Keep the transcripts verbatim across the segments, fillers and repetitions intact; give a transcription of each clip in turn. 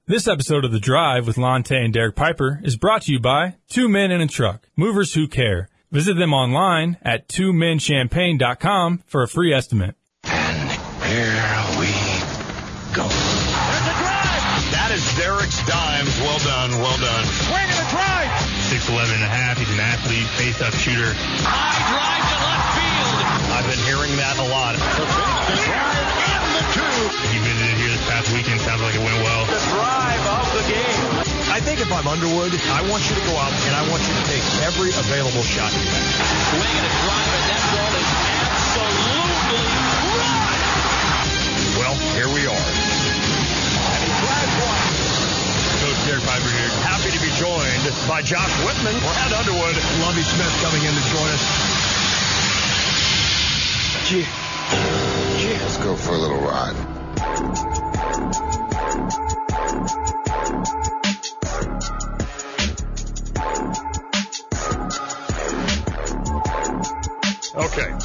This episode of The Drive with Lonte and Derek Piper is brought to you by Two Men in a Truck, movers who care. Visit them online at two men champagne dot com for a free estimate. And here we go. There's a drive! That is Derek's dimes. Well done, well done. Swing and a drive! six eleven and a half. He's an athlete, face-up shooter. High drive to left field. I've been hearing that a lot. The pitch, the drive, and the two. He visited here this past weekend. Sounds like it went well. The drive of the game. I think if I'm Underwood, I want you to go out and I want you to take every available shot you have. Swing and a drive, and that ball is absolutely right. Well, here we are. And he drives one. Coach Derek Piper here. Happy to be joined by Josh Whitman, Brad Underwood, Lovie Smith coming in to join us. Gee. Gee. Let's go for a little ride. Okay.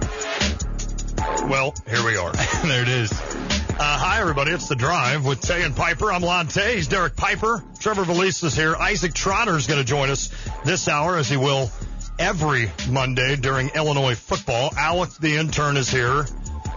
Well, here we are. There it is. Uh, hi, everybody. It's The Drive with Tay and Piper. I'm Lonte. He's Derek Piper. Trevor Valise is here. Isaac Trotter is going to join us this hour, as he will every Monday during Illinois football. Alex, the intern, is here.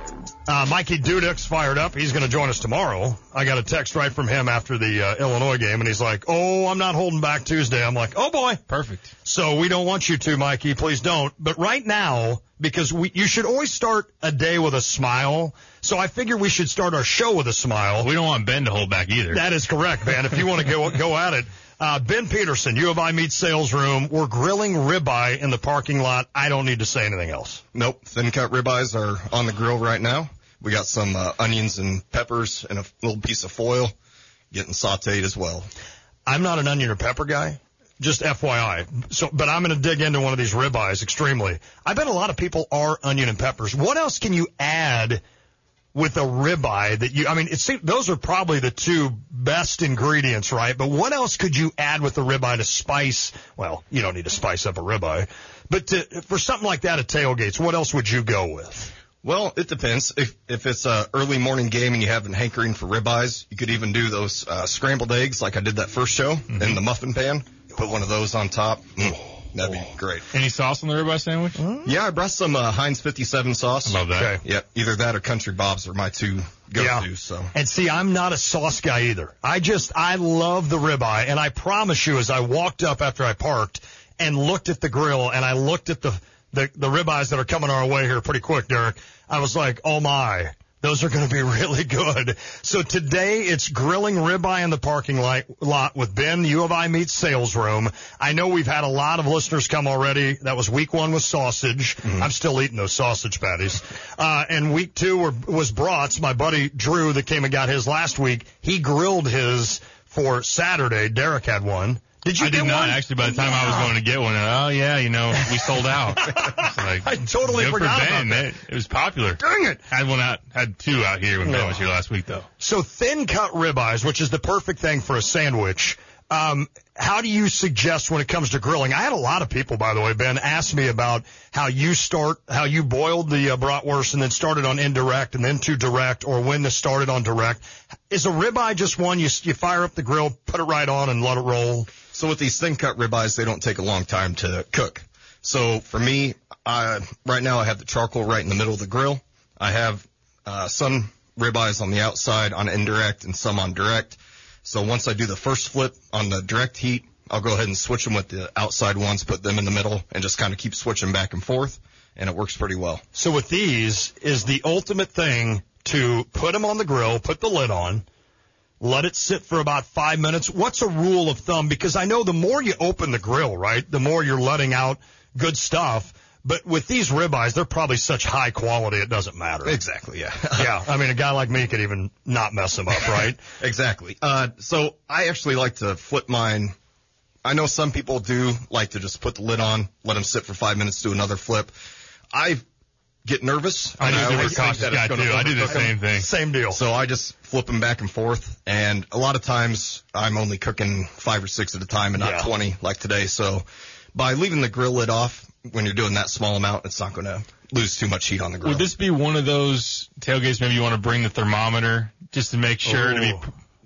Uh, Mikey Dudek's fired up. He's going to join us tomorrow. I got a text right from him after the uh, Illinois game, and he's like, oh, I'm not holding back Tuesday. I'm like, oh, boy. Perfect. So we don't want you to, Mikey. Please don't. But right now, because we, you should always start a day with a smile, so I figure we should start our show with a smile. We don't want Ben to hold back either. That is correct, Ben. If you want to go go at it. Uh, Ben Peterson, U of I meets sales room. We're grilling ribeye in the parking lot. I don't need to say anything else. Nope. Thin cut ribeyes are on the grill right now. We got some uh, onions and peppers and a little piece of foil getting sauteed as well. I'm not an onion or pepper guy, just F Y I. So, but I'm going to dig into one of these ribeyes extremely. I bet a lot of people are onion and peppers. What else can you add with a ribeye that you, I mean, it seems, those are probably the two best ingredients, right? But what else could you add with the ribeye to spice, well, you don't need to spice up a ribeye, but to, for something like that at tailgates, what else would you go with? Well, it depends. If if it's a early morning game and you have an hankering for ribeyes, you could even do those uh, scrambled eggs like I did that first show mm-hmm. in the muffin pan. Put one of those on top. Mm, that'd be great. Any sauce on the ribeye sandwich? Mm-hmm. Yeah, I brought some uh, Heinz fifty-seven sauce. I love that. Okay. Yeah, either that or Country Bob's are my two go-tos. Yeah. So. And see, I'm not a sauce guy either. I just, I love the ribeye, and I promise you, as I walked up after I parked and looked at the grill and I looked at the The, the ribeyes that are coming our way here pretty quick, Derek, I was like, oh my, those are going to be really good. So today it's grilling ribeye in the parking lot, lot with Ben, U of I meets sales room. I know we've had a lot of listeners come already. That was week one with sausage. Mm-hmm. I'm still eating those sausage patties. Uh, and week two were, was brats. My buddy Drew that came and got his last week, he grilled his for Saturday. Derek had one. Did you I get did not, one? actually. By the time yeah. I was going to get one, oh, yeah, you know, we sold out. Like, I totally good forgot for Ben. about that. It, it was popular. Dang it. Had one out, had two out here when no. Ben was here last week, though. So thin cut ribeyes, which is the perfect thing for a sandwich. Um, how do you suggest when it comes to grilling? I had a lot of people, by the way, Ben, ask me about how you start, how you boiled the uh, bratwurst and then started on indirect and then to direct, or when to start it on direct. Is a ribeye just one you you fire up the grill, put it right on, and let it roll? So with these thin cut ribeyes, they don't take a long time to cook. So for me, I, right now I have the charcoal right in the middle of the grill. I have uh, some ribeyes on the outside on indirect and some on direct. So once I do the first flip on the direct heat, I'll go ahead and switch them with the outside ones, put them in the middle, and just kind of keep switching back and forth, and it works pretty well. So with these, is the ultimate thing to put them on the grill, put the lid on, let it sit for about five minutes. What's a rule of thumb? Because I know the more you open the grill, right, the more you're letting out good stuff. But with these ribeyes, they're probably such high quality it doesn't matter. Exactly, yeah. Yeah, I mean, a guy like me could even not mess them up, right? Exactly. Uh, so I actually like to flip mine. I know some people do like to just put the lid on, let them sit for five minutes, do another flip. I get nervous. I knew I you were a always think cautious that it's guy, gonna too. I do the overcook them. same thing. Same deal. So I just flip them back and forth, and a lot of times I'm only cooking five or six at a time and not Yeah. twenty like today. So by leaving the grill lid off, when you're doing that small amount, it's not going to lose too much heat on the grill. Would this be one of those tailgates maybe you want to bring the thermometer just to make sure Ooh. to be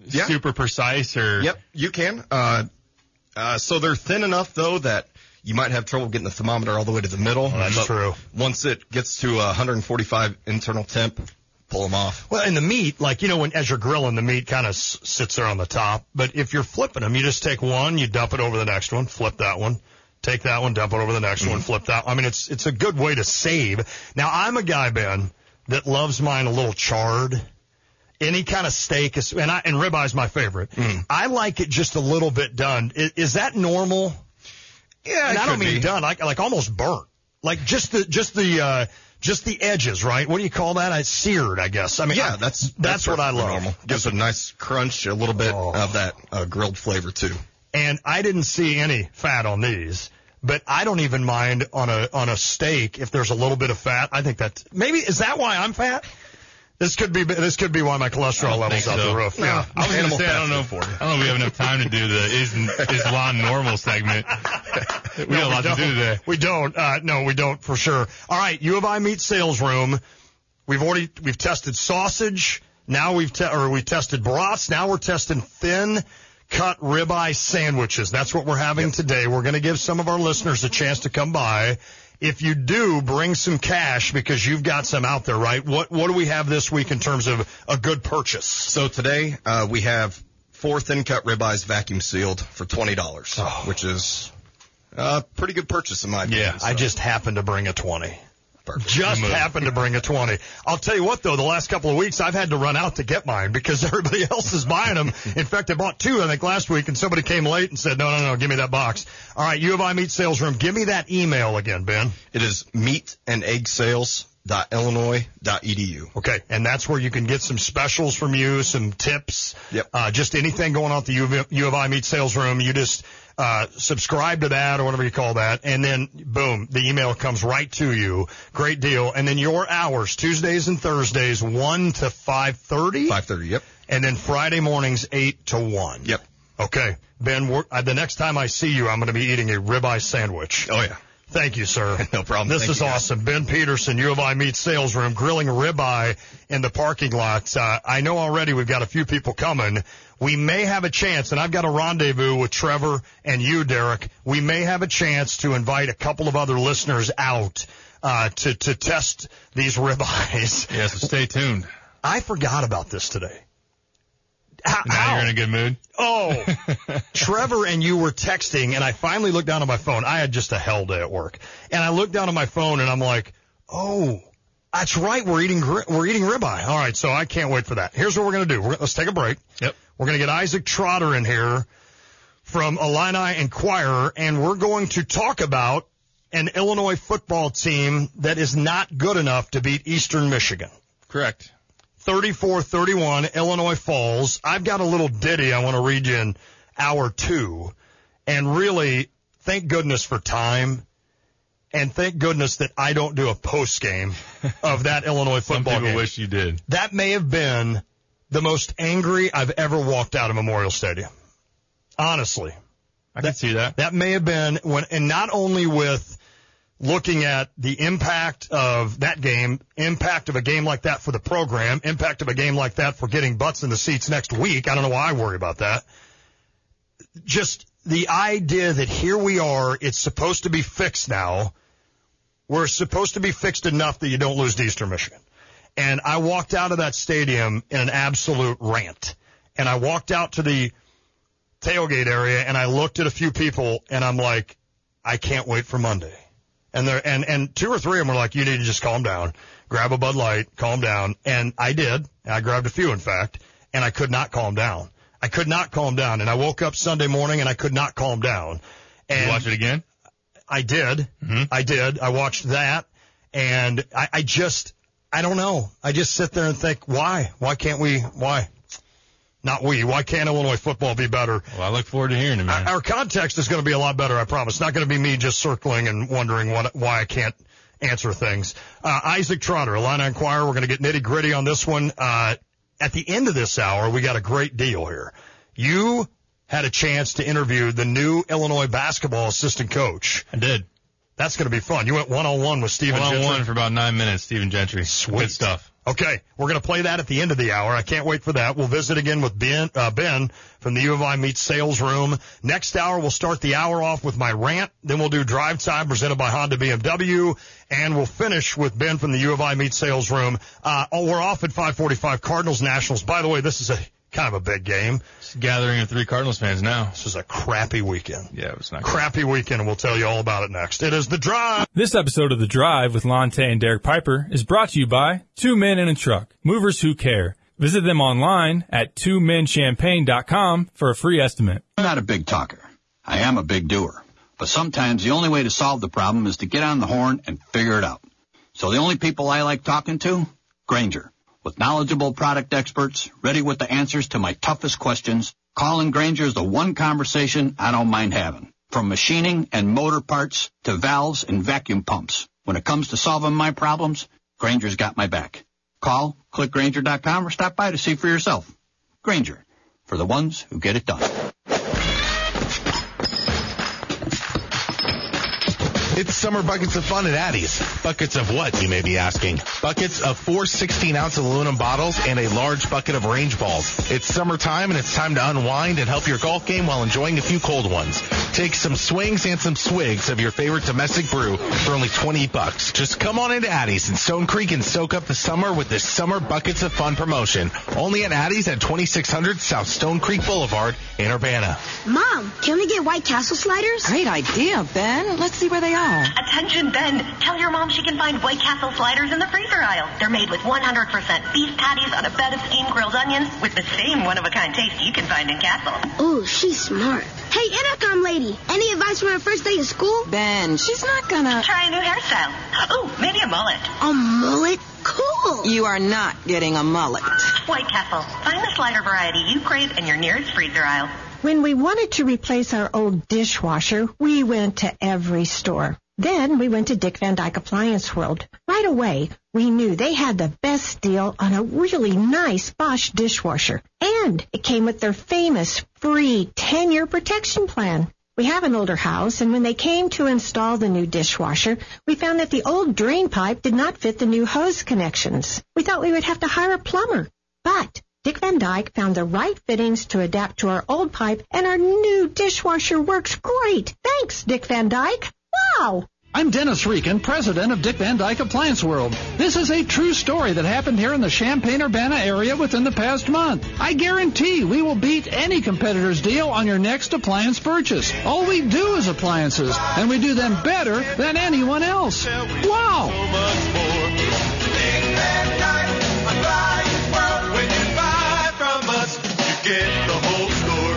Yeah. super precise or? Yep, you can. Uh, uh, so they're thin enough though that you might have trouble getting the thermometer all the way to the middle. Well, that's but true. Once it gets to uh, one forty-five internal temp, pull them off. Well, and the meat, like, you know, when as you're grilling, the meat kind of s- sits there on the top. But if you're flipping them, you just take one, you dump it over the next one, flip that one, take that one, dump it over the next mm-hmm. one, flip that. I mean, it's it's a good way to save. Now, I'm a guy, Ben, that loves mine a little charred. Any kind of steak is, and I, and ribeye's my favorite. Mm. I like it just a little bit done. Is, is that normal? Yeah, and it I don't could mean be. done, like like almost burnt, like just the just the uh, just the edges, right? What do you call that? I seared, I guess. I mean, yeah, I, that's, that's that's what I love. Normal. Gives a nice crunch, a little bit oh. of that uh, grilled flavor too. And I didn't see any fat on these. But I don't even mind on a on a steak if there's a little bit of fat. I think that maybe is that why I'm fat? This could be this could be why my cholesterol levels out so. the roof. No, Yeah, I was going to say I don't know. If, I don't know if we have enough time to do the is is lawn normal segment. We no, got a lot we to do today. We don't. Uh, no, we don't for sure. All right, U of I Meat Sales Room. We've already we've tested sausage. Now we've te- or we tested brats. Now we're testing thin cut ribeye sandwiches. That's what we're having yep. today. We're going to give some of our listeners a chance to come by. If you do, bring some cash because you've got some out there, right? What what do we have this week in terms of a good purchase? So today uh, we have four thin cut ribeyes vacuum sealed for twenty dollars, oh. which is a pretty good purchase in my opinion. Yeah, so. I just happened to bring a twenty. Perfect. Just happened to bring a twenty. I'll tell you what, though, the last couple of weeks I've had to run out to get mine because everybody else is buying them. In fact, I bought two, I think, last week, and somebody came late and said, no, no, no, give me that box. All right, U of I Meat Sales Room, give me that email again, Ben. It is meat and egg sales dot illinois dot e d u. Okay, and that's where you can get some specials from you, some tips, yep. uh, just anything going on at the U of, U of I Meat Sales Room. You just uh subscribe to that or whatever you call that, and then, boom, the email comes right to you. Great deal. And then your hours, Tuesdays and Thursdays, one to five thirty? five thirty, yep. And then Friday mornings, eight to one. Yep. Okay. Ben, we're, uh, the next time I see you, I'm going to be eating a ribeye sandwich. Oh, yeah. Thank you, sir. No problem. This Thank is you, awesome. Ben Peterson, U of I Meat Sales Room, grilling ribeye in the parking lot. Uh, I know already we've got a few people coming. We may have a chance, and I've got a rendezvous with Trevor and you, Derek. We may have a chance to invite a couple of other listeners out uh, to, to test these ribeyes. Yeah, so stay tuned. I forgot about this today. How, now how? you're in a good mood. Oh, Trevor and you were texting, and I finally looked down at my phone. I had just a hell day at work, and I looked down at my phone, and I'm like, "Oh, that's right. We're eating we're eating ribeye. All right, so I can't wait for that. Here's what we're gonna do. We're, let's take a break. Yep. We're gonna get Isaac Trotter in here from Illini Inquirer, and we're going to talk about an Illinois football team that is not good enough to beat Eastern Michigan. Correct. thirty-four thirty-one, Illinois falls. I've got a little ditty I want to read you in hour two. And really, thank goodness for time. And thank goodness that I don't do a post game of that Illinois football Some people game. wish you did. That may have been the most angry I've ever walked out of Memorial Stadium. Honestly. I can see that. That may have been when, and not only with looking at the impact of that game, impact of a game like that for the program, impact of a game like that for getting butts in the seats next week. I don't know why I worry about that. Just the idea that here we are, it's supposed to be fixed now. We're supposed to be fixed enough that you don't lose to Eastern Michigan. And I walked out of that stadium in an absolute rant. And I walked out to the tailgate area and I looked at a few people and I'm like, I can't wait for Monday. And there, and, and two or three of them were like, you need to just calm down, grab a Bud Light, calm down. And I did. I grabbed a few, in fact, and I could not calm down. I could not calm down. And I woke up Sunday morning and I could not calm down. And you watch it again? I did. Mm-hmm. I did. I watched that. And I, I just, I don't know. I just sit there and think, why? Why can't we, why? Not we. Why can't Illinois football be better? Well, I look forward to hearing it, man. Our, our context is going to be a lot better, I promise. It's not going to be me just circling and wondering what, why I can't answer things. Uh, Isaac Trotter, Illini Inquirer. We're going to get nitty gritty on this one. Uh, at the end of this hour, we got a great deal here. You had a chance to interview the new Illinois basketball assistant coach. I did. That's going to be fun. You went one-on-one with Stephen Gentry. One-on-one for about nine minutes, Stephen Gentry. Sweet. Good stuff. Okay, we're going to play that at the end of the hour. I can't wait for that. We'll visit again with Ben, uh, Ben from the U of I Meets Sales Room. Next hour, we'll start the hour off with my rant. Then we'll do Drive Time presented by Honda B M W. And we'll finish with Ben from the U of I Meets Sales Room. Uh, oh, we're off at five forty-five, Cardinals Nationals. By the way, this is a kind of a big game. It's a gathering of three Cardinals fans now. This is a crappy weekend. Yeah, it was not Crappy good. weekend, and we'll tell you all about it next. It is The Drive. This episode of The Drive with Lonte and Derek Piper is brought to you by Two Men in a Truck, movers who care. Visit them online at two men champagne dot com for a free estimate. I'm not a big talker. I am a big doer. But sometimes the only way to solve the problem is to get on the horn and figure it out. So the only people I like talking to? Grainger. With knowledgeable product experts, ready with the answers to my toughest questions, calling Grainger is the one conversation I don't mind having. From machining and motor parts to valves and vacuum pumps. When it comes to solving my problems, Grainger's got my back. Call, click Grainger dot com, or stop by to see for yourself. Grainger, for the ones who get it done. It's Summer Buckets of Fun at Addie's. Buckets of what, you may be asking? Buckets of four sixteen-ounce aluminum bottles and a large bucket of range balls. It's summertime, and it's time to unwind and help your golf game while enjoying a few cold ones. Take some swings and some swigs of your favorite domestic brew for only twenty bucks. Just come on into Addie's in Stone Creek and soak up the summer with this Summer Buckets of Fun promotion. Only at Addie's at twenty-six hundred South Stone Creek Boulevard in Urbana. Mom, can we get White Castle sliders? Great idea, Ben. Let's see where they are. Attention, Ben. Tell your mom she can find White Castle sliders in the freezer aisle. They're made with one hundred percent beef patties on a bed of steamed grilled onions with the same one-of-a-kind taste you can find in Castle. Ooh, she's smart. Hey, intercom lady, any advice for her first day of school? Ben, she's not gonna... Try a new hairstyle. Ooh, maybe a mullet. A mullet? Cool. You are not getting a mullet. White Castle. Find the slider variety you crave in your nearest freezer aisle. When we wanted to replace our old dishwasher, we went to every store. Then we went to Dick Van Dyke Appliance World. Right away, we knew they had the best deal on a really nice Bosch dishwasher. And it came with their famous free ten-year protection plan. We have an older house, and when they came to install the new dishwasher, we found that the old drain pipe did not fit the new hose connections. We thought we would have to hire a plumber. But Dick Van Dyke found the right fittings to adapt to our old pipe, and our new dishwasher works great. Thanks, Dick Van Dyke. Wow! I'm Dennis Reekin, president of Dick Van Dyke Appliance World. This is a true story that happened here in the Champaign-Urbana area within the past month. I guarantee we will beat any competitor's deal on your next appliance purchase. All we do is appliances, and we do them better than anyone else. Wow! Dick Van Dyke Appliance World. When you buy from us, you get the whole store.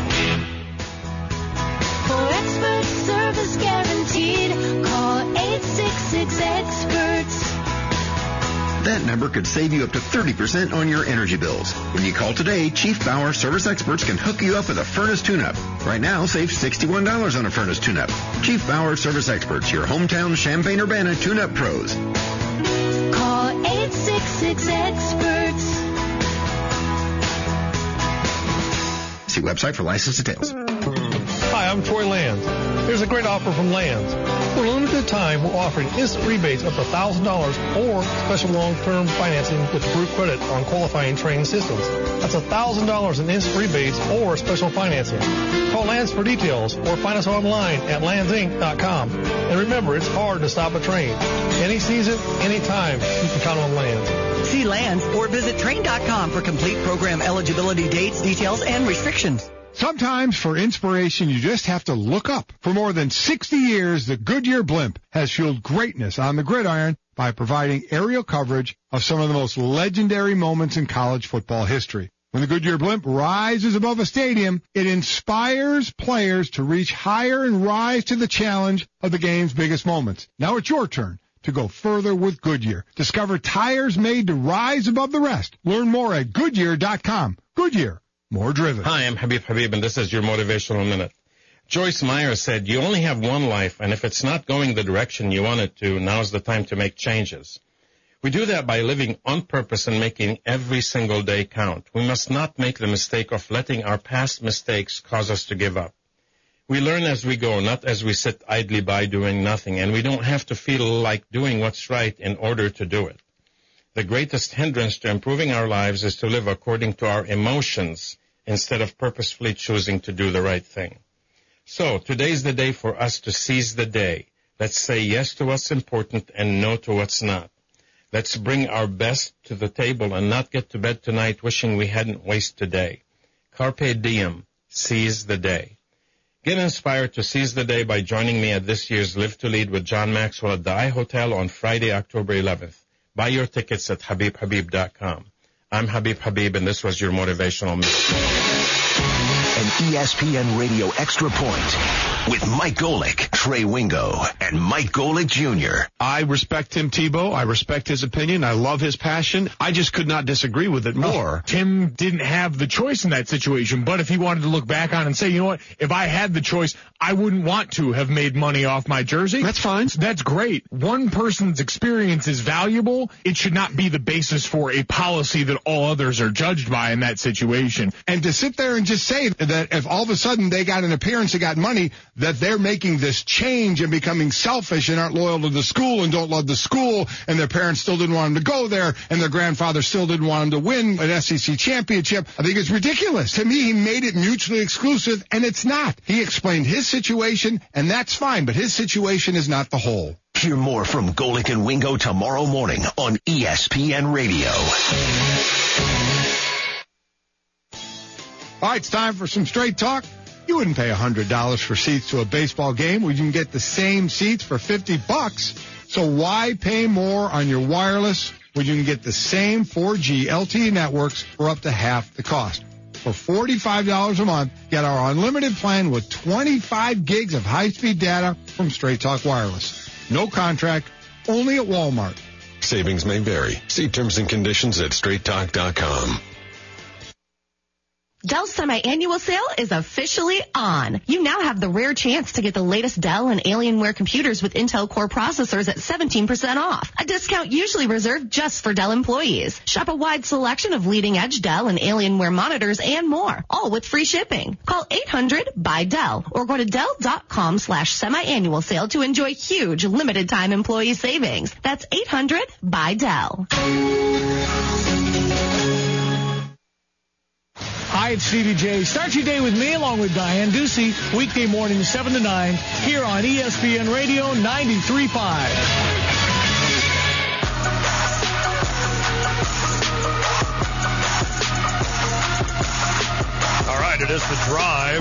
For expert service guaranteed, call eight six six experts. That number could save you up to thirty percent on your energy bills. When you call today, Chief Bauer Service Experts can hook you up with a furnace tune-up. Right now, save sixty-one dollars on a furnace tune-up. Chief Bauer Service Experts, your hometown Champaign-Urbana tune-up pros. Call eight six six experts. See website for license details. Hi, I'm Troy Lands. Here's a great offer from Lands. For a limited time, we're offering instant rebates up to one thousand dollars or special long-term financing with approved credit on qualifying training systems. That's one thousand dollars in instant rebates or special financing. Call Lands for details or find us online at lands inc dot com. And remember, it's hard to stop a train. Any season, any time, you can count on Lands. See Lands or visit train dot com for complete program eligibility dates, details, and restrictions. Sometimes for inspiration, you just have to look up. For more than sixty years, the Goodyear blimp has fueled greatness on the gridiron by providing aerial coverage of some of the most legendary moments in college football history. When the Goodyear blimp rises above a stadium, it inspires players to reach higher and rise to the challenge of the game's biggest moments. Now it's your turn to go further with Goodyear. Discover tires made to rise above the rest. Learn more at Goodyear dot com. Goodyear. More driven. Hi, I'm Habib Habib, and this is your Motivational Minute. Joyce Meyer said, you only have one life, and if it's not going the direction you want it to, now's the time to make changes. We do that by living on purpose and making every single day count. We must not make the mistake of letting our past mistakes cause us to give up. We learn as we go, not as we sit idly by doing nothing, and we don't have to feel like doing what's right in order to do it. The greatest hindrance to improving our lives is to live according to our emotions instead of purposefully choosing to do the right thing. So, today's the day for us to seize the day. Let's say yes to what's important and no to what's not. Let's bring our best to the table and not get to bed tonight wishing we hadn't wasted today. Carpe diem. Seize the day. Get inspired to seize the day by joining me at this year's Live to Lead with John Maxwell at the iHotel on Friday, October eleventh. Buy your tickets at Habib Habib dot com. I'm Habib Habib, and this was your motivational minute. An E S P N Radio Extra Point with Mike Golick, Trey Wingo, and Mike Golick Junior I respect Tim Tebow. I respect his opinion. I love his passion. I just could not disagree with it more. Oh, Tim didn't have the choice in that situation, but if he wanted to look back on and say, you know what, if I had the choice, I wouldn't want to have made money off my jersey. That's fine. That's great. One person's experience is valuable. It should not be the basis for a policy that all others are judged by in that situation. And to sit there and just say that if all of a sudden they got an appearance, they got money, that they're making this change and becoming selfish and aren't loyal to the school and don't love the school, and their parents still didn't want them to go there, and their grandfather still didn't want them to win an S E C championship, I think it's ridiculous. To me, he made it mutually exclusive, and it's not. He explained his situation, and that's fine, but his situation is not the whole. Hear more from Golick and Wingo tomorrow morning on E S P N Radio. All right, it's time for some straight talk. You wouldn't pay one hundred dollars for seats to a baseball game where you can get the same seats for fifty bucks. So why pay more on your wireless when you can get the same four G L T E networks for up to half the cost? For forty-five dollars a month, get our unlimited plan with twenty-five gigs of high-speed data from Straight Talk Wireless. No contract, only at Walmart. Savings may vary. See terms and conditions at straight talk dot com. Dell's semi-annual sale is officially on. You now have the rare chance to get the latest Dell and Alienware computers with Intel Core processors at seventeen percent off. A discount usually reserved just for Dell employees. Shop a wide selection of leading-edge Dell and Alienware monitors and more, all with free shipping. Call eight hundred buy Dell or go to Dell.com slash semi-annual sale to enjoy huge limited-time employee savings. That's eight hundred buy Dell. Hi, it's Stevie J. Start your day with me along with Diane Ducey, weekday mornings seven to nine, here on E S P N Radio ninety-three point five. All right, it is The Drive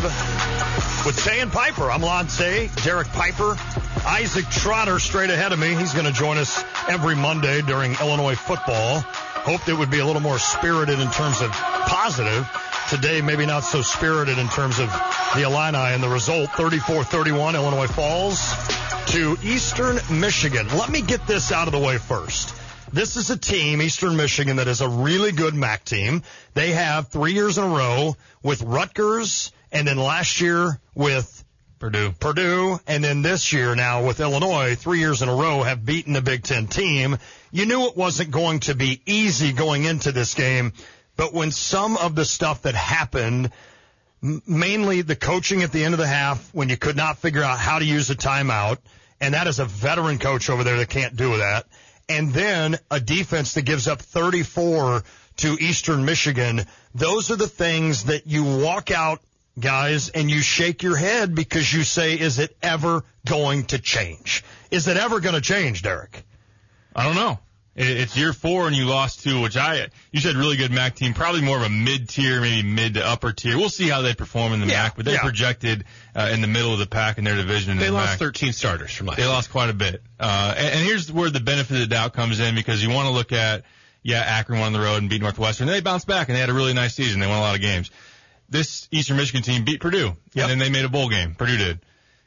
with Tay and Piper. I'm Lon Tay, Derek Piper, Isaac Trotter straight ahead of me. He's going to join us every Monday during Illinois football. Hoped it would be a little more spirited in terms of positive. Today, maybe not so spirited in terms of the Illini and the result. thirty-four thirty-one, Illinois falls to Eastern Michigan. Let me get this out of the way first. This is a team, Eastern Michigan, that is a really good M A C team. They have three years in a row with Rutgers, and then last year with Purdue. Purdue, and then this year now with Illinois, three years in a row have beaten a Big Ten team. You knew it wasn't going to be easy going into this game. But when some of the stuff that happened, m- mainly the coaching at the end of the half, when you could not figure out how to use a timeout, and that is a veteran coach over there that can't do that, and then a defense that gives up thirty-four to Eastern Michigan, those are the things that you walk out, guys, and you shake your head because you say, is it ever going to change? Is it ever going to change, Derek? I don't know. It's year four and you lost two, which I, you said really good M A C team, probably more of a mid-tier, maybe mid to upper tier. We'll see how they perform in the yeah, M A C, but they yeah. projected uh, in the middle of the pack in their division. In they the lost M A C. thirteen starters from last They year. lost quite a bit. Uh, and, and here's where the benefit of the doubt comes in because you want to look at, yeah, Akron won on the road and beat Northwestern. They bounced back and they had a really nice season. They won a lot of games. This Eastern Michigan team beat Purdue, yep. and then they made a bowl game. Purdue did.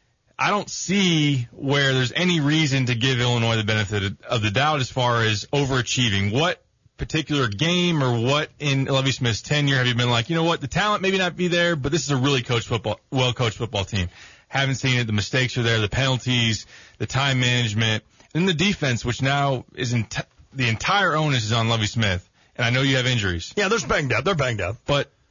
I don't see where there's any reason to give Illinois the benefit of the doubt as far as overachieving. What particular game or what in Lovie Smith's tenure have you been like, you know what, the talent maybe not be there, but this is a really coached football, well-coached football team. Haven't seen it. The mistakes are there, the penalties, the time management, and the defense, which now is in t- the entire onus is on Lovie Smith. And I know you have injuries. Yeah, they're banged up. They're banged up. But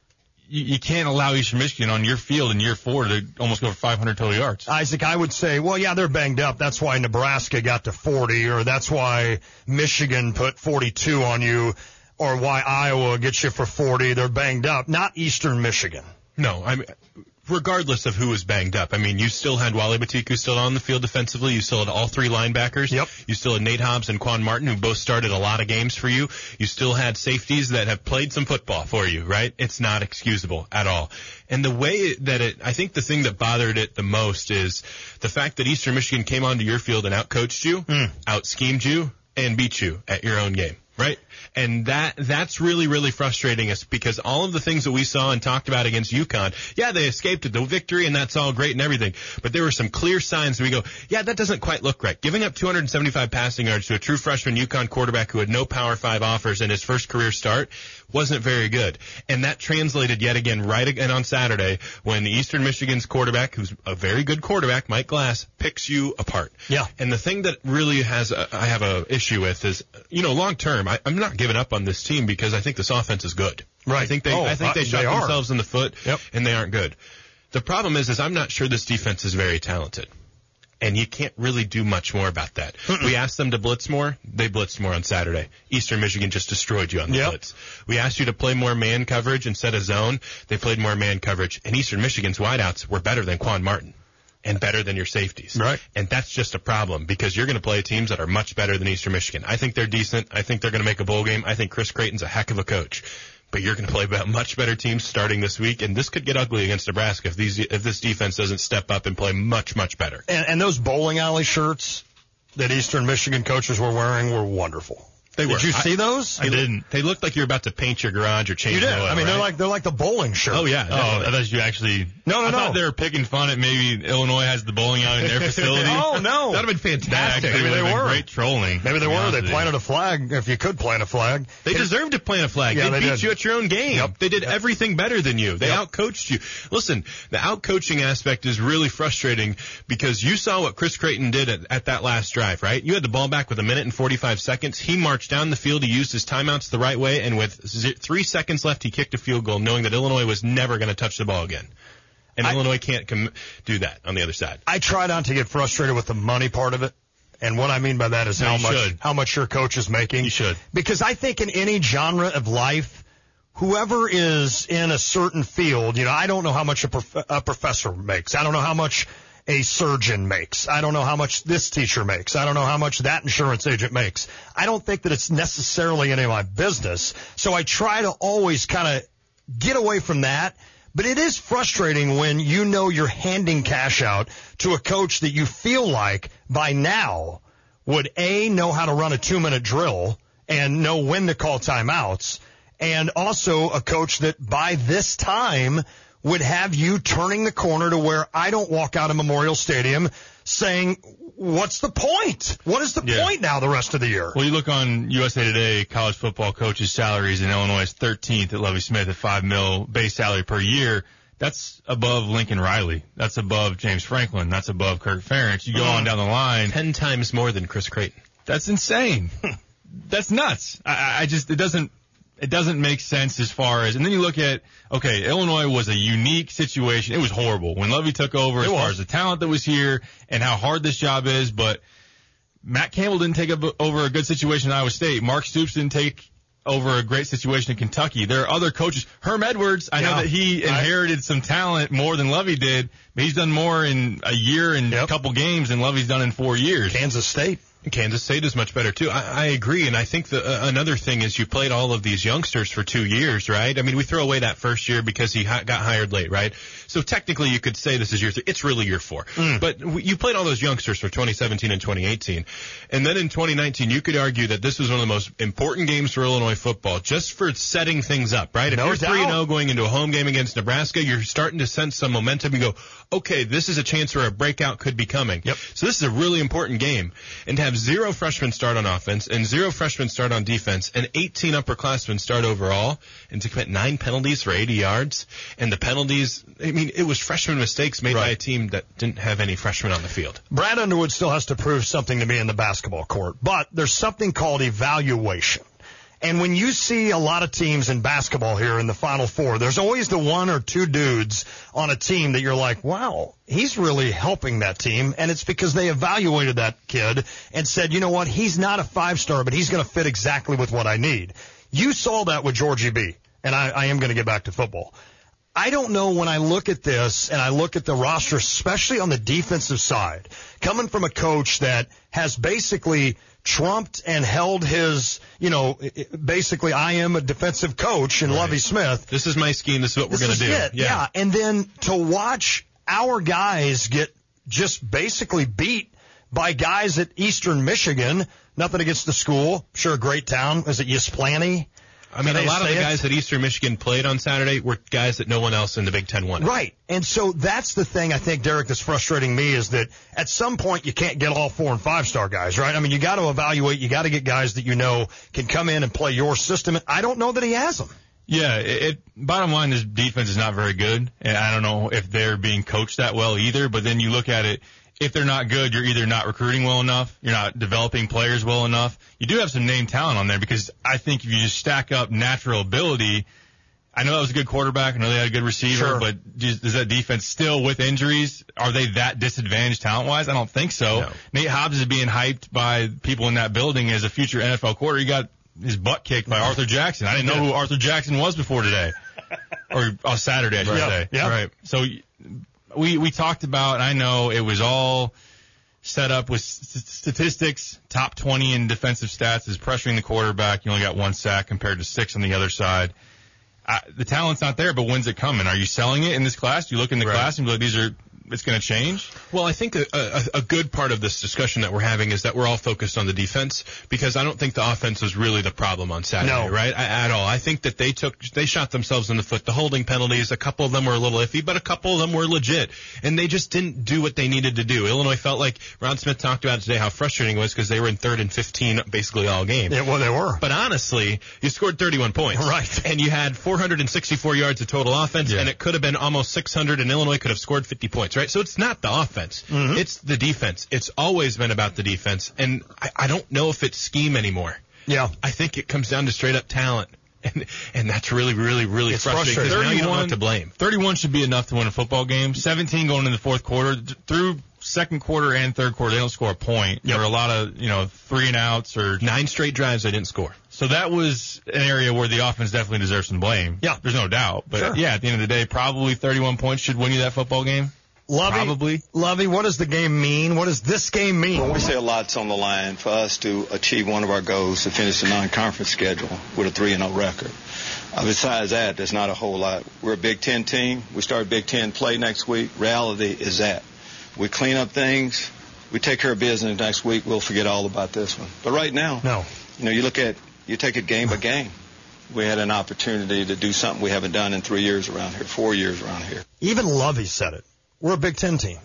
you, you can't allow Eastern Michigan on your field in year four to almost go for five hundred total yards. Isaac, I would say, well, yeah, they're banged up. That's why Nebraska got to forty, or that's why Michigan put forty-two on you, or why Iowa gets you for forty. They're banged up. Not Eastern Michigan. No, I mean, regardless of who was banged up. I mean, you still had Wally Batiku still on the field defensively. You still had all three linebackers. Yep. You still had Nate Hobbs and Quan Martin, who both started a lot of games for you. You still had safeties that have played some football for you, right? It's not excusable at all. And the way that it, I think the thing that bothered it the most is the fact that Eastern Michigan came onto your field and outcoached you, mm. out-schemed you, and beat you at your own game. Right? And that that's really, really frustrating us because all of the things that we saw and talked about against UConn, yeah, they escaped with the victory and that's all great and everything. But there were some clear signs that we go, yeah, that doesn't quite look right. Giving up two hundred seventy-five passing yards to a true freshman UConn quarterback who had no Power Five offers in his first career start wasn't very good. And that translated yet again right again on Saturday when Eastern Michigan's quarterback, who's a very good quarterback, Mike Glass, picks you apart. Yeah. And the thing that really has a, I have a issue with is, you know, long term, I, I'm not giving up on this team because I think this offense is good. Right. I think they, oh, I think they uh, shot they themselves in the foot, yep. and they aren't good. The problem is, is I'm not sure this defense is very talented. And you can't really do much more about that. Mm-mm. We asked them to blitz more. They blitzed more on Saturday. Eastern Michigan just destroyed you on the yep. blitz. We asked you to play more man coverage instead of zone. They played more man coverage. And Eastern Michigan's wideouts were better than Quan Martin and better than your safeties. Right. And that's just a problem because you're going to play teams that are much better than Eastern Michigan. I think they're decent. I think they're going to make a bowl game. I think Chris Creighton's a heck of a coach. But you're going to play much better teams starting this week, and this could get ugly against Nebraska if these if this defense doesn't step up and play much, much better. And, and those bowling alley shirts that Eastern Michigan coaches were wearing were wonderful. They Did were. you see I, those? I didn't. They looked like you were about to paint your garage or change You did. the oil, I mean, right? they're like they're like the bowling shirt. Oh yeah. Oh, I thought you actually. No, no, I no. thought they were picking fun at maybe Illinois has the bowling alley in their facility. Oh no, that'd have been fantastic. Maybe they were great trolling. Maybe they were. They planted a flag. If you could plant a flag, they it, deserved to plant a flag. Yeah, they, they beat did. you at your own game. Yep. They did yep. everything better than you. They yep. outcoached you. Listen, the outcoaching aspect is really frustrating because you saw what Chris Creighton did at, at that last drive, right? You had the ball back with a minute and forty-five seconds. He marched down the field. He used his timeouts the right way, and with z- three seconds left, he kicked a field goal, knowing that Illinois was never going to touch the ball again. And I, Illinois can't com- do that on the other side. I try not to get frustrated with the money part of it. And what I mean by that is no, how you much should. how much your coach is making. You should. Because I think in any genre of life, whoever is in a certain field, you know, I don't know how much a, prof- a professor makes. I don't know how much a surgeon makes. I don't know how much this teacher makes. I don't know how much that insurance agent makes. I don't think that it's necessarily any of my business. So I try to always kind of get away from that. But it is frustrating when you know you're handing cash out to a coach that you feel like by now would A, know how to run a two-minute drill and know when to call timeouts, and also a coach that by this time would have you turning the corner to where I don't walk out of Memorial Stadium saying, what's the point? What is the Yeah. point now the rest of the year? Well, you look on U S A Today, college football coaches' salaries in Illinois is thirteenth at Lovie Smith at five mil base salary per year. That's above Lincoln Riley. That's above James Franklin. That's above Kirk Ferentz. You go on down the line. Ten times more than Chris Creighton. That's insane. That's nuts. I, I just, it doesn't, it doesn't make sense as far as, and then you look at, okay, Illinois was a unique situation. It was horrible when Lovie took over as far as the talent that was here and how hard this job is, but Matt Campbell didn't take over a good situation at Iowa State. Mark Stoops didn't take over a great situation in Kentucky. There are other coaches. Herm Edwards, I know Yeah. that he inherited some talent more than Lovie did, but he's done more in a year and Yep. a couple games than Lovie's done in four years. Kansas State. Kansas State is much better too. I, I agree, and I think the, uh, another thing is you played all of these youngsters for two years, right? I mean, we throw away that first year because he ha- got hired late, right? So technically, you could say this is year three. It's really year four. Mm. But w- you played all those youngsters for twenty seventeen and twenty eighteen, and then in twenty nineteen, you could argue that this was one of the most important games for Illinois football, just for setting things up, right? If No you're three and doubt. zero going into a home game against Nebraska, you're starting to sense some momentum. You go, okay, this is a chance where a breakout could be coming. Yep. So this is a really important game, and to have zero freshmen start on offense and zero freshmen start on defense and eighteen upperclassmen start overall and to commit nine penalties for eighty yards and the penalties, I mean, it was freshman mistakes made Right. by a team that didn't have any freshmen on the field. Brad Underwood still has to prove something to me in the basketball court, but there's something called evaluation. And when you see a lot of teams in basketball here in the Final Four, there's always the one or two dudes on a team that you're like, wow, he's really helping that team. And it's because they evaluated that kid and said, you know what, he's not a five-star, but he's going to fit exactly with what I need. You saw that with Georgie B, and I, I am going to get back to football. I don't know, when I look at this and I look at the roster, especially on the defensive side, coming from a coach that has basically trumped and held his, you know, basically I am a defensive coach in right. Lovie Smith. This is my scheme. This is what this we're going to do. It. Yeah. yeah. And then to watch our guys get just basically beat by guys at Eastern Michigan, nothing against the school. Sure, a great town. Is it Ysplanny? I mean, a lot of the guys that Eastern Michigan played on Saturday were guys that no one else in the Big Ten won. Right. And so that's the thing, I think, Derek, that's frustrating me is that at some point you can't get all four and five-star guys, right? I mean, you got to evaluate. You got to get guys that you know can come in and play your system. I don't know that he has them. Yeah, it, it bottom line, this defense is not very good, and I don't know if they're being coached that well either, but then you look at it, if they're not good, you're either not recruiting well enough, you're not developing players well enough. You do have some name talent on there because I think if you just stack up natural ability, I know that was a good quarterback, I know they had a good receiver, sure. but does, does that defense still with injuries, are they that disadvantaged talent-wise? I don't think so. No. Nate Hobbs is being hyped by people in that building as a future N F L quarter. He got his butt kicked by Arthur Jackson. I didn't know who Arthur Jackson was before today. Or oh, Saturday, I should right. say. Yeah. Right. So we we talked about, I know it was all set up with st- statistics, top twenty in defensive stats is pressuring the quarterback. You only got one sack compared to six on the other side. Uh, the talent's not there, but when's it coming? Are you selling it in this class? Do you look in the right. class and be like, these are, it's going to change? Well, I think a, a, a good part of this discussion that we're having is that we're all focused on the defense because I don't think the offense was really the problem on Saturday, no. right? I, at all. I think that they took, they shot themselves in the foot. The holding penalties, a couple of them were a little iffy, but a couple of them were legit. And they just didn't do what they needed to do. Illinois felt like, Ron Smith talked about today how frustrating it was because they were in third and fifteen basically all game. Yeah, well, they were. But honestly, you scored thirty-one points. Right. And you had four hundred sixty-four yards of total offense, yeah. and it could have been almost six hundred, and Illinois could have scored fifty points, right? So it's not the offense. Mm-hmm. It's the defense. It's always been about the defense, and I, I don't know if it's scheme anymore. Yeah. I think it comes down to straight up talent, and and that's really, really, really it's frustrating because now you don't know what to blame. thirty-one should be enough to win a football game. seventeen going in the fourth quarter. Through second quarter and third quarter, they don't score a point. Yep. There were a lot of, you know, three and outs or nine straight drives they didn't score. So that was an area where the offense definitely deserves some blame. Yeah. There's no doubt. But sure. yeah, at the end of the day, probably thirty-one points should win you that football game. Lovey, Probably. Lovey, what does the game mean? What does this game mean? Well, we say a lot's on the line for us to achieve one of our goals to finish the non-conference schedule with a three and oh record. Uh, besides that, there's not a whole lot. We're a Big Ten team. We start Big Ten play next week. Reality is that. We clean up things. We take care of business next week. We'll forget all about this one. But right now, no. you know, you look at, you take it game by game. We had an opportunity to do something we haven't done in three years around here, four years around here. Even Lovey said it. We're a Big Ten team.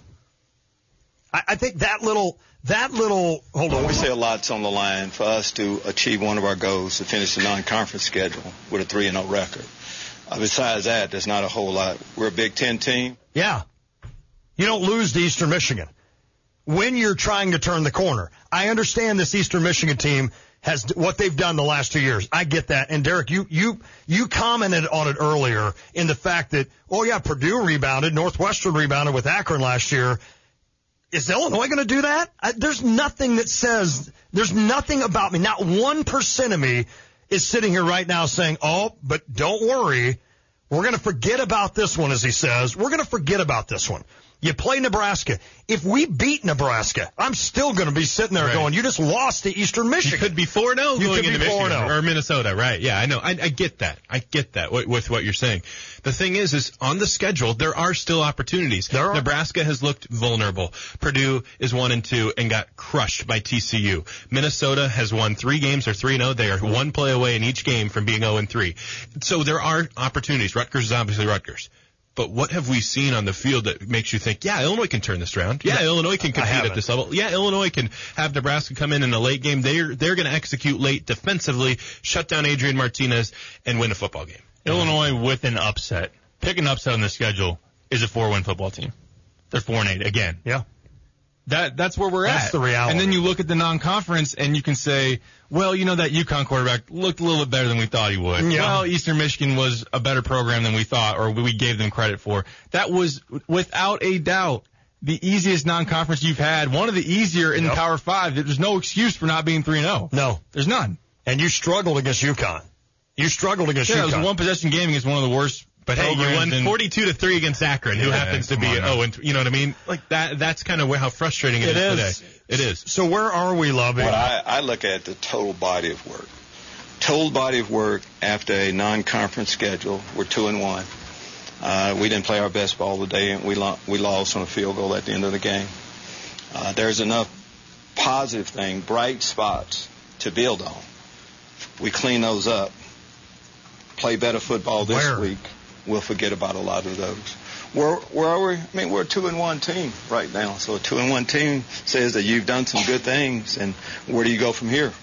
I, I think that little, that little, hold on. We say a lot's on the line for us to achieve one of our goals to finish the non-conference schedule with a three and oh record. Uh, besides that, there's not a whole lot. We're a Big Ten team. Yeah. You don't lose to Eastern Michigan when you're trying to turn the corner. I understand this Eastern Michigan team has what they've done the last two years. I get that. And Derek, you, you, you commented on it earlier in the fact that, oh yeah, Purdue rebounded, Northwestern rebounded with Akron last year. Is Illinois going to do that? I, there's nothing that says, there's nothing about me. Not one percent of me is sitting here right now saying, oh, but don't worry. We're going to forget about this one, as he says. We're going to forget about this one. You play Nebraska. If we beat Nebraska, I'm still going to be sitting there right. going, you just lost to Eastern Michigan. You could be four and oh going into Michigan or Minnesota, right? Yeah, I know. I, I get that. I get that with, with what you're saying. The thing is, is on the schedule, there are still opportunities. There are. Nebraska has looked vulnerable. Purdue is one and two and got crushed by T C U. Minnesota has won three games or three and oh. They are one play away in each game from being oh and three. So there are opportunities. Rutgers is obviously Rutgers. But what have we seen on the field that makes you think, yeah, Illinois can turn this around? Yeah, yeah. Illinois can compete at this level. Yeah, Illinois can have Nebraska come in in a late game. They're, they're going to execute late defensively, shut down Adrian Martinez, and win a football game. Illinois with an upset. Pick an upset on the schedule is a four-win football team. They're four and eight again. Yeah. That that's where we're That's at. the reality. And then you look at the non-conference and you can say, well, you know, that UConn quarterback looked a little bit better than we thought he would. Yeah. Well, Eastern Michigan was a better program than we thought, or we gave them credit for. That was, without a doubt, the easiest non-conference you've had. One of the easier in Yep. the Power Five. There's no excuse for not being three and oh. No. There's none. And you struggled against UConn. You struggled against Yeah, UConn. it was a one-possession game against one of the worst. But hey, you programs won in- forty-two to three against Akron, who Yeah, happens to come be on now. oh, and you know what I mean? Like that. That's kind of how frustrating it, It is, is. today. It is. So where are we, Lovey? What I, I look at the total body of work. Total body of work after a non-conference schedule. We're two and one. Uh, we didn't play our best ball today, and we lo- we lost on a field goal at the end of the game. Uh, there's enough positive thing, bright spots to build on. We clean those up. Play better football this Where? week. We'll forget about a lot of those. Where, where are we? I mean, we're a two and one team right now. So a two and one team says that you've done some good things, and where do you go from here?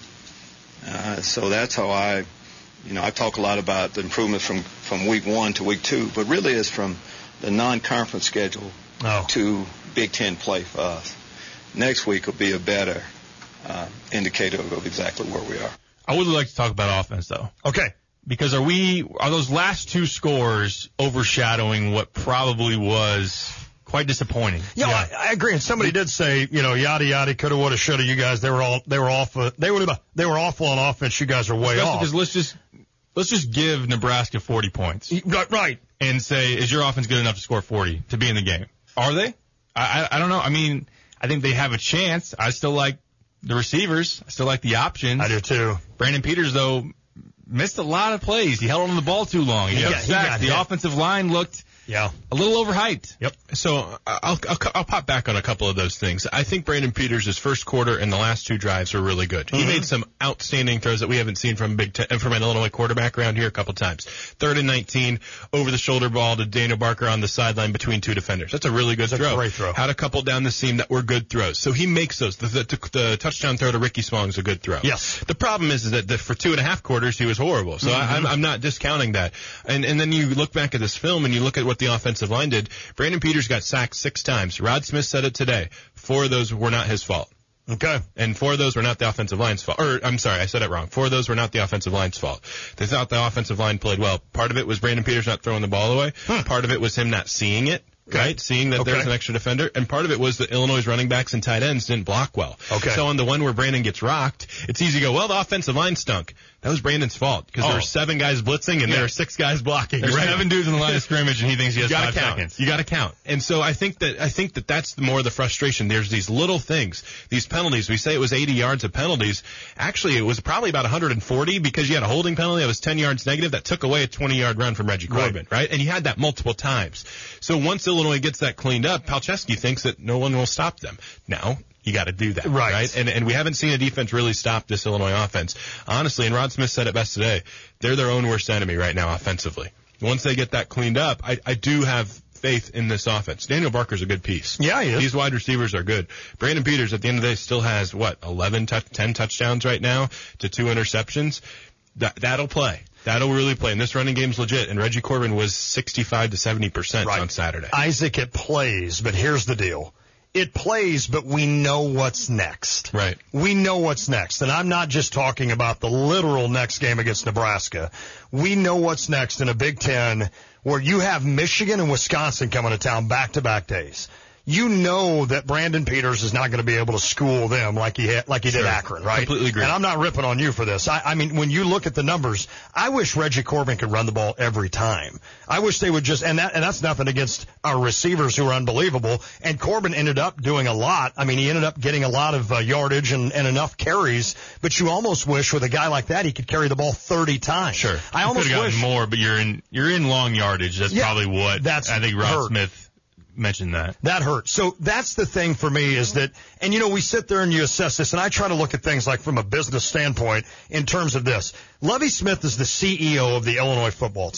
Uh, so that's how I, you know, I talk a lot about the improvement from, from week one to week two, but really it's from the non-conference schedule Oh. to Big Ten play for us. Next week will be a better uh, indicator of exactly where we are. I would like to talk about offense, though. Okay. Because are we, are those last two scores overshadowing what probably was quite disappointing? Yeah, I, I agree. And somebody did say, you know, yada yada, coulda, woulda, shoulda. You guys, they were all, they were off. Uh, they would have, they were awful on offense. You guys are way Especially off. because let's just let's just give Nebraska forty points, Right, right. and say, is your offense good enough to score forty to be in the game? Are they? I, I I don't know. I mean, I think they have a chance. I still like the receivers. I still like the options. I do too. Brandon Peters, though, missed a lot of plays. He held on to the ball too long. He Yeah, got he sacked. got The hit. offensive line looked Yeah. a little overhyped. Yep. So I'll, I'll I'll pop back on a couple of those things. I think Brandon Peters' first quarter and the last two drives were really good. He Mm-hmm. made some outstanding throws that we haven't seen from Big Ten, from an Illinois quarterback around here a couple times. Third and nineteen, over the shoulder ball to Daniel Barker on the sideline between two defenders. That's a really good That's a throw. great throw. Had a couple down the seam that were good throws. So he makes those. The, the, the touchdown throw to Ricky Smong is a good throw. Yes. The problem is, is that the, for two and a half quarters he was horrible. So I, I'm, I'm not discounting that. And and then you look back at this film and you look at what the offensive line did. Brandon Peters got sacked six times. Rod Smith said it today. Four of those were not his fault. Okay. And four of those were not the offensive line's fault. Or, I'm sorry, I said it wrong. Four of those were not the offensive line's fault. They thought the offensive line played well. Part of it was Brandon Peters not throwing the ball away. Hmm. Part of it was him not seeing it. Right, seeing that Okay. there's an extra defender, and part of it was that Illinois' running backs and tight ends didn't block well. Okay. So on the one where Brandon gets rocked, it's easy to go, well, the offensive line stunk. That was Brandon's fault because there Oh. were seven guys blitzing and Yeah. there were six guys blocking. There's right? seven dudes in the line of scrimmage, and he thinks he You has gotta five count. seconds. You got to count. And so I think that I think that that's the more of the frustration. There's these little things, these penalties. We say it was eighty yards of penalties. Actually, it was probably about one hundred forty because you had a holding penalty that was ten yards negative that took away a twenty yard run from Reggie Right. Corbin, right? And you had that multiple times. So once Illinois gets that cleaned up, Palczewski thinks that no one will stop them. Now, you got to do that, Right. right? And and we haven't seen a defense really stop this Illinois offense. Honestly, and Rod Smith said it best today, they're their own worst enemy right now offensively. Once they get that cleaned up, I, I do have faith in this offense. Daniel Barker's a good piece. Yeah, he is. These wide receivers are good. Brandon Peters, at the end of the day, still has, what, eleven, touch, ten touchdowns right now to two interceptions. That, that'll play. That'll really play. And this running game's legit. And Reggie Corbin was sixty-five to seventy percent Right. on Saturday. Isaac, it plays, but here's the deal. It plays, but we know what's next. Right. We know what's next. And I'm not just talking about the literal next game against Nebraska. We know what's next in a Big Ten where you have Michigan and Wisconsin coming to town back-to-back days. You know that Brandon Peters is not going to be able to school them like he had, like he did Sure. Akron, right? Completely agree. And I'm not ripping on you for this. I, I mean, when you look at the numbers, I wish Reggie Corbin could run the ball every time. I wish they would just, and that, and that's nothing against our receivers who are unbelievable. And Corbin ended up doing a lot. I mean, he ended up getting a lot of uh, yardage and, and enough carries. But you almost wish with a guy like that he could carry the ball thirty times. Sure. I You almost could have wish. gotten more, but you're in you're in long yardage. That's Yeah, probably what that's I think Rod hurt. Smith mentioned that. That hurts. So that's the thing for me is that, and you know, we sit there and you assess this, and I try to look at things like from a business standpoint in terms of this. Lovie Smith is the C E O of the Illinois football team.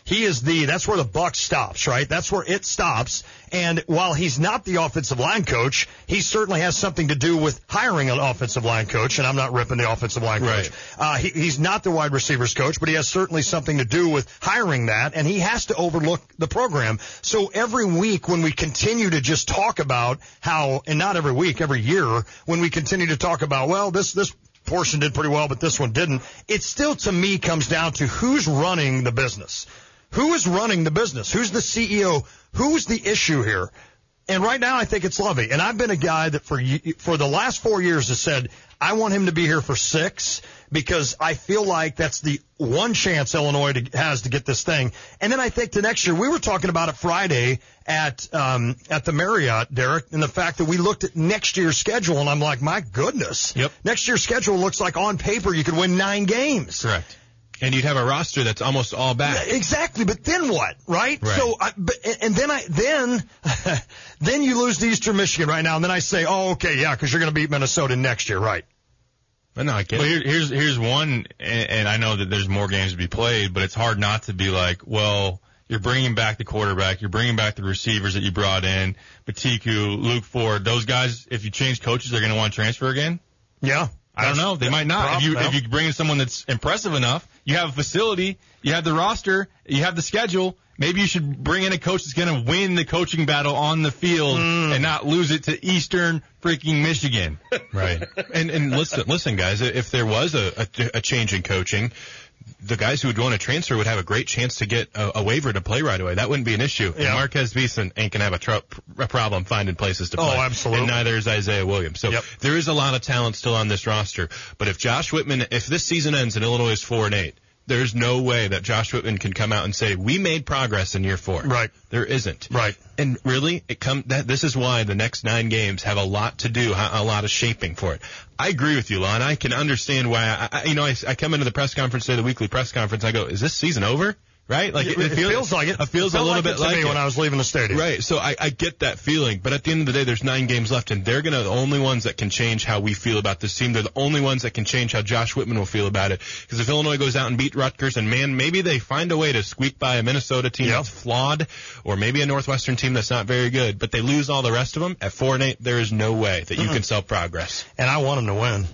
He is the, that's where the buck stops, right? That's where it stops. And while he's not the offensive line coach, he certainly has something to do with hiring an offensive line coach, and I'm not ripping the offensive line coach. Right. Uh, he, he's not the wide receivers coach, but he has certainly something to do with hiring that, and he has to overlook the program. So every week when we continue to just talk about how, and not every week, every year, when we continue to talk about, well, this, this portion did pretty well, but this one didn't, it still, to me, comes down to who's running the business. Who is running the business? Who's the C E O? Who's the issue here? And right now, I think it's Lovey. And I've been a guy that for for the last four years has said, I want him to be here for six because I feel like that's the one chance Illinois to, has to get this thing. And then I think the next year, we were talking about it Friday at um, at the Marriott, Derek, and the fact that we looked at next year's schedule, and I'm like, my goodness. Yep. Next year's schedule looks like on paper you could win nine games. Correct. And you'd have a roster that's almost all back. Yeah, exactly, but then what, right? Right. So, I, but, and then I then then you lose to Eastern Michigan right now, and then I say, oh, okay, yeah, because you're going to beat Minnesota next year, right? But no, I get well, it. here, here's here's one, and, and I know that there's more games to be played, but it's hard not to be like, well, you're bringing back the quarterback, you're bringing back the receivers that you brought in, Batiku, Luke Ford, those guys. If you change coaches, they're going to want to transfer again. Yeah. I don't know. They might not. Prob- if you no. if you bring in someone that's impressive enough, you have a facility, you have the roster, you have the schedule. Maybe you should bring in a coach that's going to win the coaching battle on the field mm. and not lose it to Eastern freaking Michigan. Right. And and listen, listen, guys. If there was a, a, a change in coaching, the guys who would want to transfer would have a great chance to get a, a waiver to play right away. That wouldn't be an issue. Yeah. And Marquez Beeson ain't going to have a, tr- a problem finding places to play. Oh, absolutely. And neither is Isaiah Williams. So yep. there is a lot of talent still on this roster. But if Josh Whitman, if this season ends and Illinois is four and eight, there's no way that Josh Whitman can come out and say, we made progress in year four. Right. There isn't. Right. And really, it come that this is why the next nine games have a lot to do, a lot of shaping for it. I agree with you, Lon. I can understand why. I, I, you know, I, I come into the press conference today, the weekly press conference. I go, is this season over? Right? Like it, it, it feels, feels like it. It feels it a little like bit it to like me it. when I was leaving the stadium. Right. So I, I get that feeling, but at the end of the day, there's nine games left, and they're gonna the only ones that can change how we feel about this team. They're the only ones that can change how Josh Whitman will feel about it. Because if Illinois goes out and beat Rutgers, and man, maybe they find a way to squeak by a Minnesota team yep. that's flawed, or maybe a Northwestern team that's not very good, but they lose all the rest of them at four and eight, there is no way that you mm-hmm. can sell progress. And I want them to win.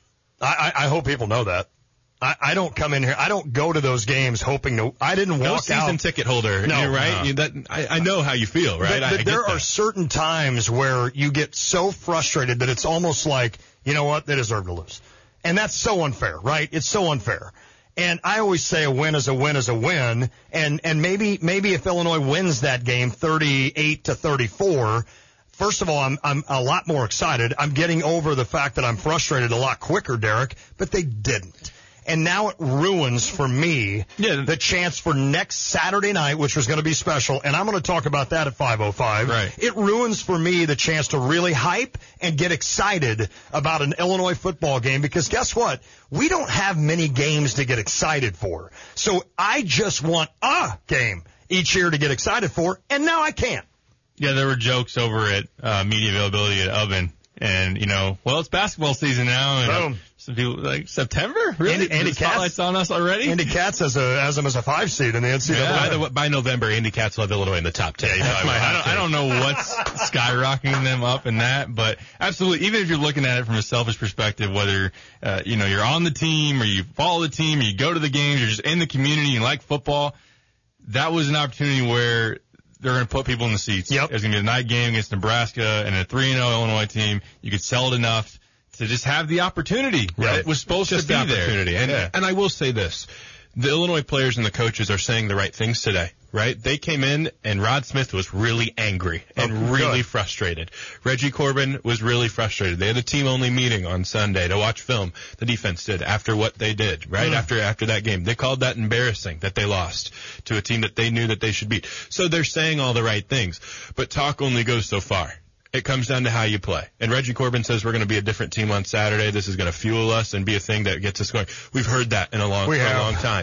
I, I, I hope people know that. I, I don't come in here. I don't go to those games hoping to. I didn't no walk season out. No season ticket holder. No, You're right. no. You, that, I, I know how you feel, right? But, I, but I there get are that. certain times where you get so frustrated that it's almost like, you know what, they deserve to lose. And that's so unfair, right? It's so unfair. And I always say a win is a win is a win. And, and maybe, maybe if Illinois wins that game thirty-eight to thirty-four, first of all, I'm, I'm a lot more excited. I'm getting over the fact that I'm frustrated a lot quicker, Derek, but they didn't. And now it ruins for me yeah. the chance for next Saturday night, which was going to be special, and I'm going to talk about that at five oh five. Right. It ruins for me the chance to really hype and get excited about an Illinois football game, because guess what? We don't have many games to get excited for. So I just want a game each year to get excited for, and now I can't. Yeah, there were jokes over at uh, media availability at Oven. And, you know, well, it's basketball season now. And Boom. Some people, like, September? Really? Andy, Andy the spotlight's Katz, on us already? Andy Katz has, a, has them as a five seed in the N C double A. Yeah. By, the, by November, Andy Katz will have Illinois in the top ten. Yeah, that's my, I, don't, I don't know what's skyrocketing them up in that, but absolutely, even if you're looking at it from a selfish perspective, whether, uh, you know, you're on the team or you follow the team or you go to the games, you're just in the community, you like football, that was an opportunity where they're going to put people in the seats. Yep. It's going to be a night game against Nebraska and a three and oh Illinois team. You could sell it enough to just have the opportunity. Right. It was supposed just to be the opportunity. there. And, yeah. and I will say this. The Illinois players and the coaches are saying the right things today, right? They came in, and Rod Smith was really angry and oh, really good. frustrated. Reggie Corbin was really frustrated. They had a team-only meeting on Sunday to watch film. The defense did after what they did, right? Mm. After after that game. They called that embarrassing that they lost to a team that they knew that they should beat. So they're saying all the right things. But talk only goes so far. It comes down to how you play. And Reggie Corbin says we're going to be a different team on Saturday. This is going to fuel us and be a thing that gets us going. We've heard that in a long, we for have. a long time.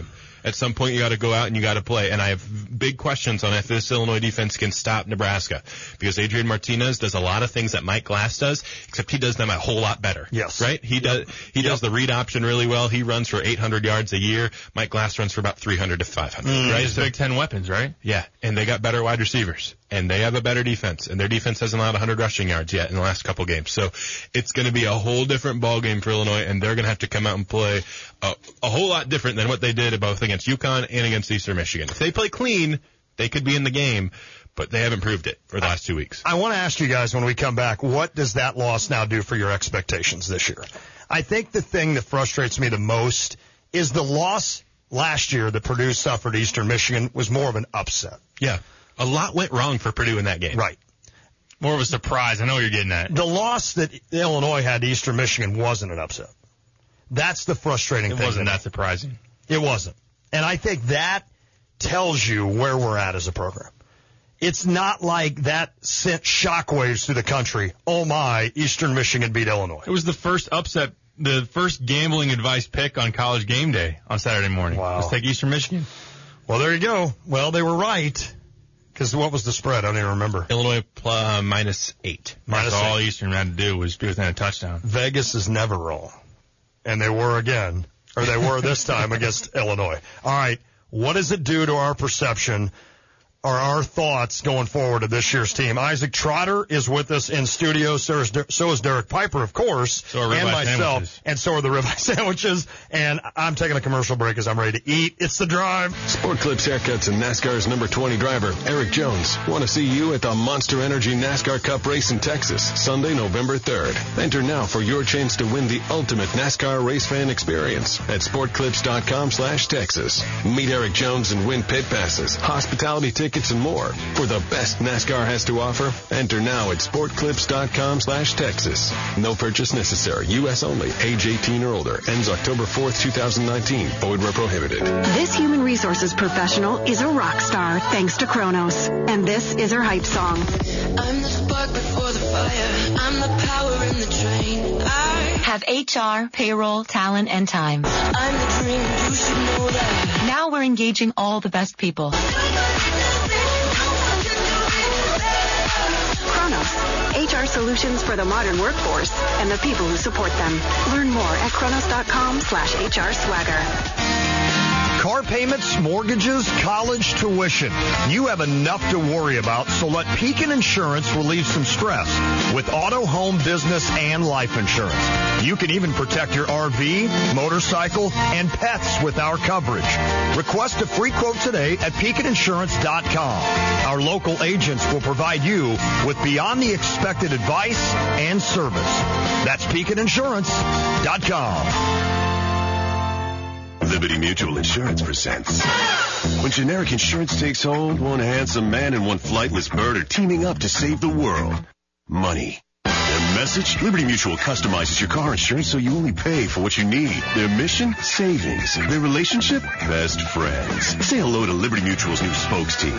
At some point, you got to go out and you got to play. And I have big questions on if this Illinois defense can stop Nebraska, because Adrian Martinez does a lot of things that Mike Glass does, except he does them a whole lot better. Yes. Right? He does he Yep. does the read option really well. He runs for eight hundred yards a year. Mike Glass runs for about three hundred to five hundred. Mm, right? just Big Ten weapons, right? Yeah, and they got better wide receivers, and they have a better defense, and their defense hasn't allowed one hundred rushing yards yet in the last couple games. So it's going to be a whole different ball game for Illinois, and they're going to have to come out and play a, a whole lot different than what they did both against UConn and against Eastern Michigan. If they play clean, they could be in the game, but they haven't proved it for the last two weeks. I want to ask you guys when we come back, what does that loss now do for your expectations this year? I think the thing that frustrates me the most is the loss last year that Purdue suffered Eastern Michigan was more of an upset. Yeah. A lot went wrong for Purdue in that game. Right. More of a surprise. I know what you're getting at. The loss that Illinois had to Eastern Michigan wasn't an upset. That's the frustrating It thing. wasn't that surprising. It wasn't. And I think that tells you where we're at as a program. It's not like that sent shockwaves through the country. Oh my, Eastern Michigan beat Illinois. It was the first upset, the first gambling advice pick on College Game Day on Saturday morning. Wow. Let's take Eastern Michigan. Well, there you go. Well, they were right. Because what was the spread? I don't even remember. Illinois uh, minus eight. That's Minus all eight. Eastern had to do was do within a touchdown. Vegas is never wrong. And they were again. Or they were this time against Illinois. All right. What does it do to our perception or our thoughts going forward of this year's team? Isaac Trotter is with us in studio. So is, so is Derek Piper, of course. So are and ribeye myself. sandwiches. And so are the ribeye sandwiches. And I'm taking a commercial break as I'm ready to eat. It's The Drive. Sport Clips Haircuts and NASCAR's number twenty driver, Eric Jones. Want to see you at the Monster Energy NASCAR Cup race in Texas, Sunday, November third. Enter now for your chance to win the ultimate NASCAR race fan experience at sportclips.com slash Texas. Meet Eric Jones and win pit passes, hospitality tickets, and more. For the best NASCAR has to offer, enter now at sportclips.com slash Texas. No purchase necessary. U S only. Age eighteen or older. Ends October fourth, twenty nineteen. Void where prohibited. This human resources professional is a rock star thanks to Kronos. And this is her hype song. I'm the spark before the fire. I'm the power in the train. I Have H R, payroll, talent, and time. I'm the dream. You should know that. Now we're engaging all the best people. Kronos, H R solutions for the modern workforce and the people who support them. Learn more at kronos.com slash HR swagger. Car payments, mortgages, college tuition. You have enough to worry about, so let Pekin Insurance relieve some stress with auto, home, business, and life insurance. You can even protect your R V, motorcycle, and pets with our coverage. Request a free quote today at pekin insurance dot com. Our local agents will provide you with beyond the expected advice and service. That's pekin insurance dot com. Liberty Mutual Insurance presents. When generic insurance takes hold, one handsome man and one flightless bird are teaming up to save the world. Money. Their message? Liberty Mutual customizes your car insurance so you only pay for what you need. Their mission? Savings. Their relationship? Best friends. Say hello to Liberty Mutual's new spokes team.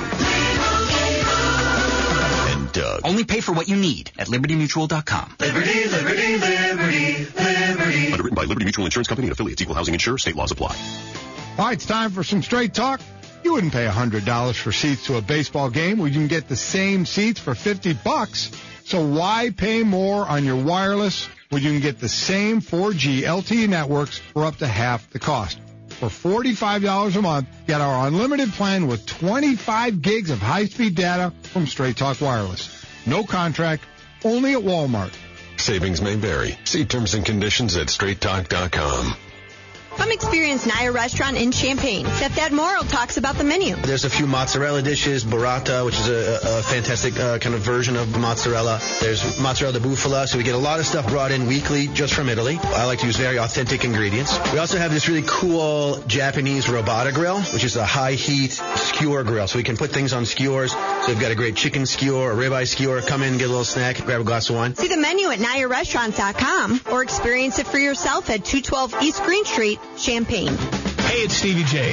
And Doug. Only pay for what you need at liberty mutual dot com. Liberty, liberty, liberty, liberty. Underwritten by Liberty Mutual Insurance Company and affiliates. Equal housing insurer. State laws apply. All right, it's time for some straight talk. You wouldn't pay one hundred dollars for seats to a baseball game where you can get the same seats for fifty bucks. So why pay more on your wireless when you can get the same four G L T E networks for up to half the cost? For forty-five dollars a month, get our unlimited plan with twenty-five gigs of high-speed data from Straight Talk Wireless. No contract, only at Walmart. Savings may vary. See terms and conditions at straight talk dot com. Come experience Naya Restaurant in Champaign. Chef Dad Morrow talks about the menu. There's a few mozzarella dishes, burrata, which is a, a fantastic uh, kind of version of mozzarella. There's mozzarella di bufala, so we get a lot of stuff brought in weekly just from Italy. I like to use very authentic ingredients. We also have this really cool Japanese robata grill, which is a high-heat skewer grill, so we can put things on skewers. So we've got a great chicken skewer, a ribeye skewer. Come in, get a little snack, grab a glass of wine. See the menu at naya restaurant dot com or experience it for yourself at two twelve East Green Street, Champaign. Hey, it's Stevie J. I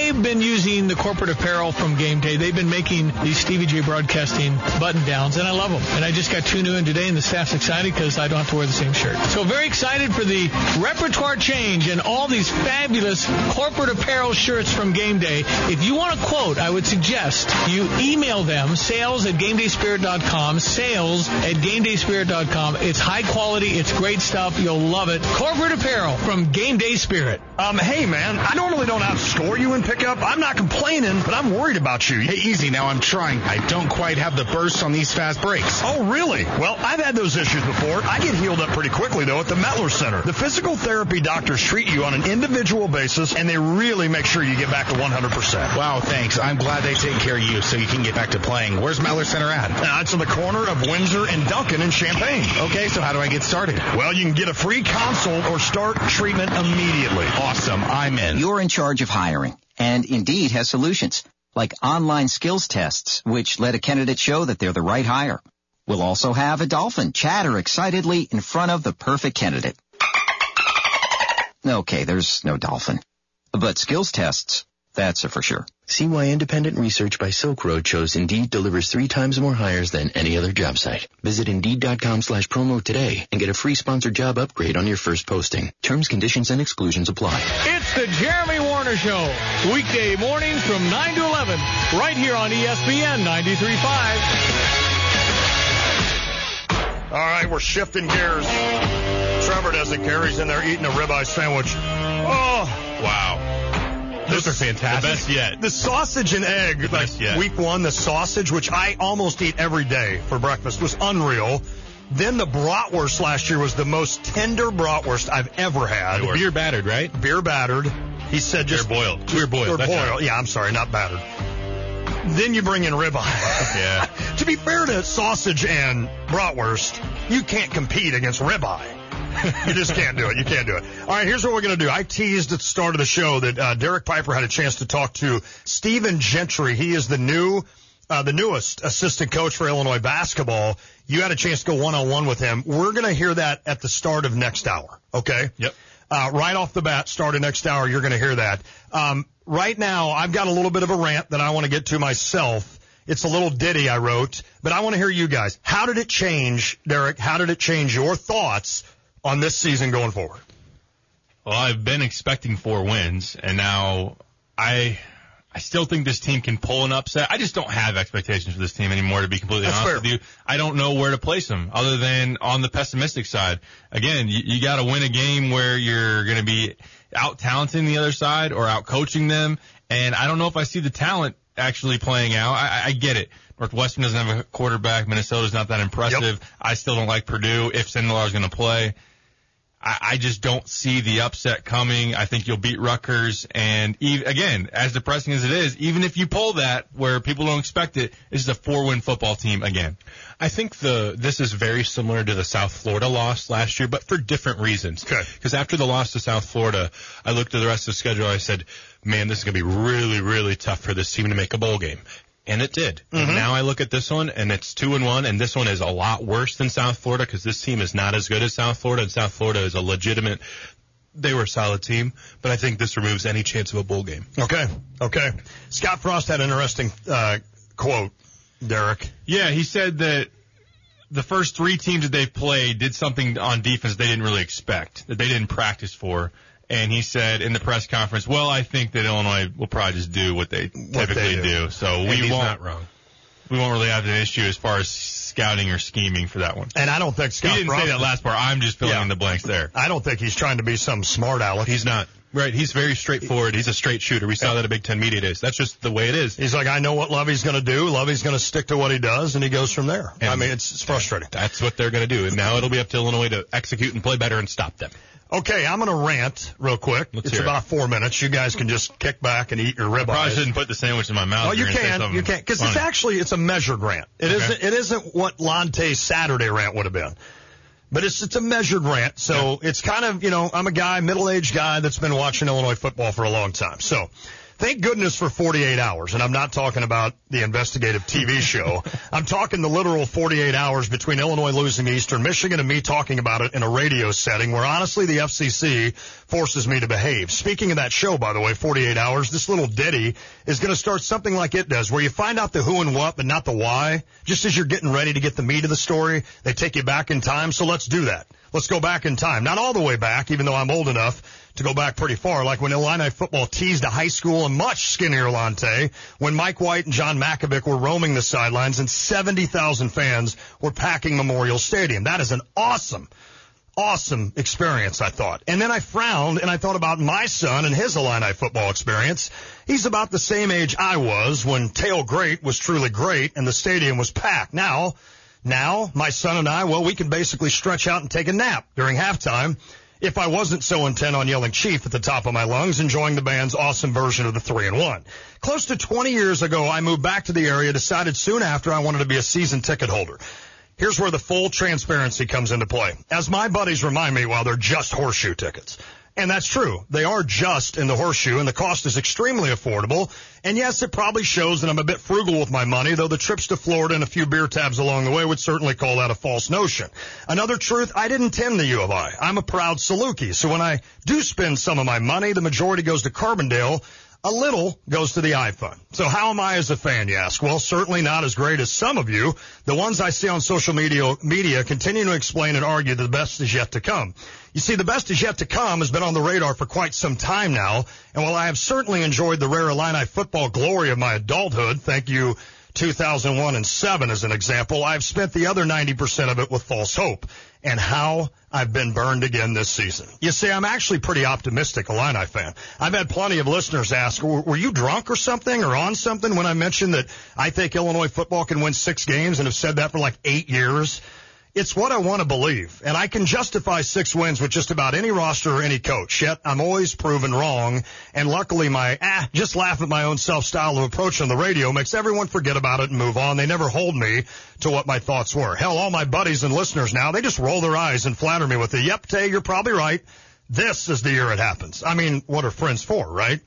they've been using the corporate apparel from Game Day. They've been making these Stevie J Broadcasting button-downs, and I love them. And I just got two new in today, and the staff's excited because I don't have to wear the same shirt. So very excited for the repertoire change and all these fabulous corporate apparel shirts from Game Day. If you want a quote, I would suggest you email them, sales at game day spirit dot com, sales at game day spirit dot com. It's high quality. It's great stuff. You'll love it. Corporate apparel from Game Day Spirit. Um, hey, man, I normally don't outscore you in pickup. I'm not complaining, but I'm worried about you. Hey, easy now. I'm trying. I don't quite have the burst on these fast breaks. Oh, really? Well, I've had those issues before. I get healed up pretty quickly, though, at the Mettler Center. The physical therapy doctors treat you on an individual basis, and they really make sure you get back to one hundred percent. Wow, thanks. I'm glad they take care of you so you can get back to playing. Where's Mettler Center at? Uh, it's on the corner of Windsor and Duncan in Champaign. Okay, so how do I get started? Well, you can get a free consult or start treatment immediately. Awesome. I'm in. You're in charge of hiring, and Indeed has solutions, like online skills tests, which let a candidate show that they're the right hire. We'll also have a dolphin chatter excitedly in front of the perfect candidate. Okay, there's no dolphin. But skills tests, that's a for sure. See why independent research by Silk Road shows Indeed delivers three times more hires than any other job site. Visit Indeed.com slash promo today and get a free sponsored job upgrade on your first posting. Terms, conditions, and exclusions apply. It's the Jeremy Warner Show, weekday mornings from nine to eleven, right here on E S P N ninety-three point five. All right, we're shifting gears. Trevor doesn't care. He's in there eating a ribeye sandwich. Oh, wow. Those are fantastic. The best yet. The sausage and egg, the like yet. Week one, the sausage, which I almost eat every day for breakfast, was unreal. Then the bratwurst last year was the most tender bratwurst I've ever had. Beer battered, right? Beer battered. He said just beer boiled. Beer boiled. Beer boiled. Right. Yeah, I'm sorry, not battered. Then you bring in ribeye. Yeah. To be fair to sausage and bratwurst, you can't compete against ribeye. You just can't do it. You can't do it. All right, here's what we're going to do. I teased at the start of the show that uh, Derek Piper had a chance to talk to Stephen Gentry. He is the new, uh, the newest assistant coach for Illinois basketball. You had a chance to go one-on-one with him. We're going to hear that at the start of next hour, okay? Yep. Uh, right off the bat, start of next hour, you're going to hear that. Um, right now, I've got a little bit of a rant that I want to get to myself. It's a little ditty I wrote, but I want to hear you guys. How did it change, Derek? How did it change your thoughts on this season going forward? Well, I've been expecting four wins, and now I I still think this team can pull an upset. I just don't have expectations for this team anymore, to be completely That's honest fair. with you. I don't know where to place them other than on the pessimistic side. Again, you, you got to win a game where you're going to be out-talenting the other side or out-coaching them, and I don't know if I see the talent actually playing out. I, I get it. Northwestern doesn't have a quarterback. Minnesota's not that impressive. Yep. I still don't like Purdue if Sindelar's going to play. I, I just don't see the upset coming. I think you'll beat Rutgers. And even, again, as depressing as it is, even if you pull that where people don't expect it, this is a four-win football team again. I think the this is very similar to the South Florida loss last year, but for different reasons. Okay. Because after the loss to South Florida, I looked at the rest of the schedule. I said, man, this is going to be really, really tough for this team to make a bowl game. And it did. Mm-hmm. And now I look at this one, and it's two and one, and this one is a lot worse than South Florida because this team is not as good as South Florida, and South Florida is a legitimate. They were a solid team, but I think this removes any chance of a bowl game. Okay. Okay. Scott Frost had an interesting uh, quote, Derek. Yeah, he said that the first three teams that they've played did something on defense they didn't really expect, that they didn't practice for. And he said in the press conference, well, I think that Illinois will probably just do what they What typically they do. do. So And we he's won't, not wrong. we won't really have an issue as far as scouting or scheming for that one. And I don't think Scott He didn't Frost, say that last part. I'm just filling Yeah. in the blanks there. I don't think he's trying to be some smart aleck. He's not. Right. He's very straightforward. He's a straight shooter. We saw that at Big Ten Media Days. That's just the way it is. He's like, I know what Lovey's going to do. Lovey's going to stick to what he does, and he goes from there. And I mean, it's, it's frustrating. That's what they're going to do. And now it'll be up to Illinois to execute and play better and stop them. Okay, I'm going to rant real quick. Let's it's hear it. about four minutes. You guys can just kick back and eat your ribeyes. Probably shouldn't put the sandwich in my mouth. Oh, you You're gonna say can, something you can, because it's funny. actually it's a measured rant. It Okay. isn't. It isn't what Lante's Saturday rant would have been, but it's it's a measured rant. So it's kind of, you know, I'm a guy, middle-aged guy that's been watching Illinois football for a long time. So Thank goodness for forty-eight hours, and I'm not talking about the investigative T V show. I'm talking the literal forty-eight hours between Illinois losing to Eastern Michigan and me talking about it in a radio setting where, honestly, the F C C forces me to behave. Speaking of that show, by the way, forty-eight hours, this little ditty is going to start something like it does, where you find out the who and what, but not the why. Just as you're getting ready to get the meat of the story, they take you back in time, so let's do that. Let's go back in time. Not all the way back, even though I'm old enough to go back pretty far, like when Illini football teased a high school and much skinnier Lante, when Mike White and John Makovic were roaming the sidelines and seventy thousand fans were packing Memorial Stadium. That is an awesome, awesome experience, I thought. And then I frowned and I thought about my son and his Illini football experience. He's about the same age I was when Tail Great was truly great and the stadium was packed. Now, now, my son and I, well, we can basically stretch out and take a nap during halftime if I wasn't so intent on yelling Chief at the top of my lungs, enjoying the band's awesome version of the three and one. Close to twenty years ago, I moved back to the area, decided soon after I wanted to be a season ticket holder. Here's where the full transparency comes into play. As my buddies remind me, well, they're just horseshoe tickets. And that's true. They are just in the horseshoe, and the cost is extremely affordable. And yes, it probably shows that I'm a bit frugal with my money, though the trips to Florida and a few beer tabs along the way would certainly call that a false notion. Another truth, I didn't attend the U of I. I'm a proud Saluki, so when I do spend some of my money, the majority goes to Carbondale. A little goes to the iPhone. So how am I as a fan, you ask? Well, certainly not as great as some of you. The ones I see on social media, media continue to explain and argue that the best is yet to come. You see, the best is yet to come has been on the radar for quite some time now. And while I have certainly enjoyed the rare Illini football glory of my adulthood, thank you, two thousand one and seven as an example, I've spent the other ninety percent of it with false hope. And how I've been burned again this season. You see, I'm actually pretty optimistic Illini fan. I've had plenty of listeners ask, were you drunk or something or on something when I mentioned that I think Illinois football can win six games and have said that for like eight years? It's what I want to believe, and I can justify six wins with just about any roster or any coach, yet I'm always proven wrong, and luckily my, ah, just laugh at my own self-style of approach on the radio makes everyone forget about it and move on. They never hold me to what my thoughts were. Hell, all my buddies and listeners now, they just roll their eyes and flatter me with the, yep, Tay, you're probably right. This is the year it happens. I mean, what are friends for, right?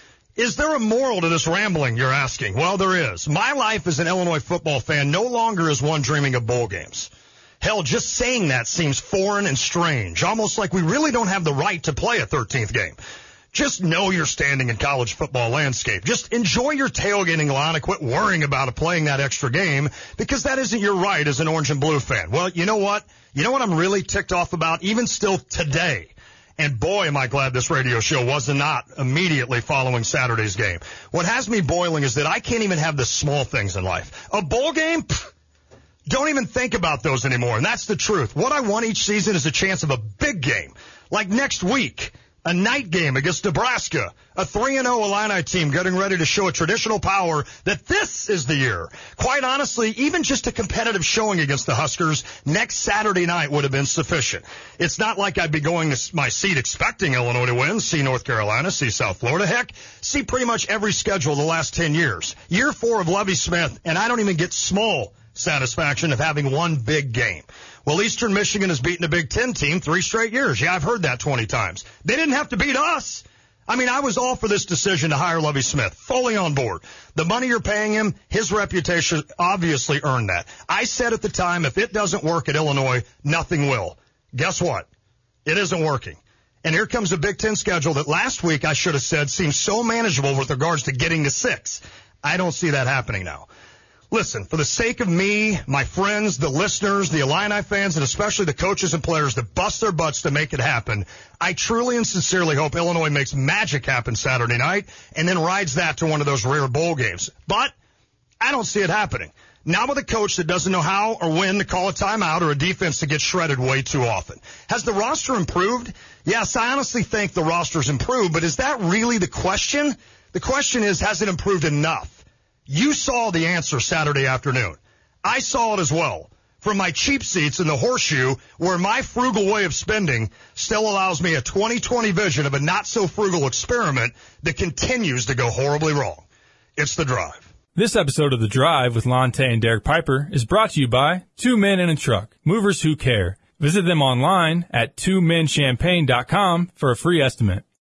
Is there a moral to this rambling, you're asking? Well, there is. My life as an Illinois football fan no longer is one dreaming of bowl games. Hell, just saying that seems foreign and strange, almost like we really don't have the right to play a thirteenth game. Just know your standing in college football landscape. Just enjoy your tailgating line and quit worrying about playing that extra game, because that isn't your right as an orange and blue fan. Well, you know what? You know what I'm really ticked off about, even still today? And boy, am I glad this radio show was not immediately following Saturday's game. What has me boiling is that I can't even have the small things in life. A bowl game? Pfft. Don't even think about those anymore, and that's the truth. What I want each season is a chance of a big game, like next week, a night game against Nebraska, a three and oh Illini team getting ready to show a traditional power that this is the year. Quite honestly, even just a competitive showing against the Huskers next Saturday night would have been sufficient. It's not like I'd be going to my seat expecting Illinois to win, see North Carolina, see South Florida, heck, see pretty much every schedule the last ten years. Year four of Lovie Smith, and I don't even get small satisfaction of having one big game. Well, Eastern Michigan has beaten a Big Ten team three straight years. Yeah, I've heard that twenty times. They didn't have to beat us. I mean, I was all for this decision to hire Lovie Smith, fully on board. The money you're paying him, his reputation obviously earned that. I said at the time, if it doesn't work at Illinois, nothing will. Guess what? It isn't working. And here comes a Big Ten schedule that last week I should have said seems so manageable with regards to getting to six. I don't see that happening now. Listen, for the sake of me, my friends, the listeners, the Illini fans, and especially the coaches and players that bust their butts to make it happen, I truly and sincerely hope Illinois makes magic happen Saturday night and then rides that to one of those rare bowl games. But I don't see it happening. Not with a coach that doesn't know how or when to call a timeout or a defense that gets shredded way too often. Has the roster improved? Yes, I honestly think the roster's improved, but is that really the question? The question is, has it improved enough? You saw the answer Saturday afternoon. I saw it as well. From my cheap seats in the horseshoe, where my frugal way of spending still allows me a twenty twenty vision of a not-so-frugal experiment that continues to go horribly wrong. It's The Drive. This episode of The Drive with Lon Tay and Derek Piper is brought to you by Two Men in a Truck, movers who care. Visit them online at two men champagne dot com for a free estimate.